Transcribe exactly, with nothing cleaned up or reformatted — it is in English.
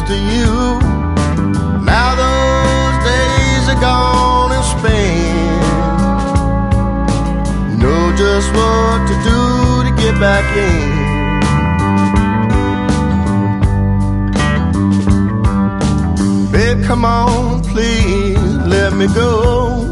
to you. Now those days are gone in Spain. Know just what to do to get back in. Babe, come on, please let me go.